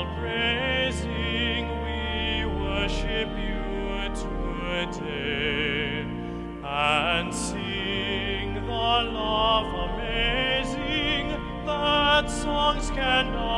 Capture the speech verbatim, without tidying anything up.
praising we worship you today, and sing the love amazing that songs cannot